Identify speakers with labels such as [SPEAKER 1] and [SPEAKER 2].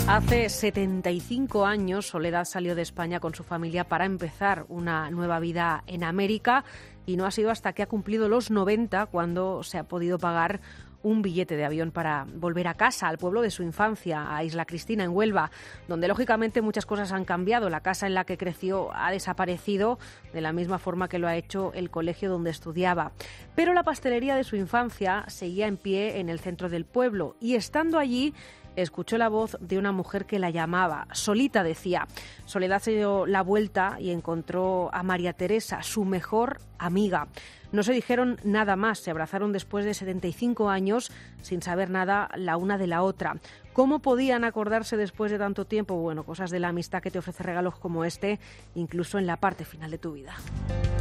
[SPEAKER 1] Hace 75 años, Soledad salió de España con su familia para empezar una nueva vida en América y no ha sido hasta que ha cumplido los 90 cuando se ha podido pagar un billete de avión para volver a casa, al pueblo de su infancia, a Isla Cristina, en Huelva, donde lógicamente muchas cosas han cambiado. La casa en la que creció ha desaparecido de la misma forma que lo ha hecho el colegio donde estudiaba. Pero la pastelería de su infancia seguía en pie en el centro del pueblo y estando allí escuchó la voz de una mujer que la llamaba. Solita, decía. Soledad se dio la vuelta y encontró a María Teresa, su mejor amiga. No se dijeron nada más, se abrazaron después de 75 años sin saber nada la una de la otra. ¿Cómo podían acordarse después de tanto tiempo? Bueno, cosas de la amistad que te ofrece regalos como este, incluso en la parte final de tu vida.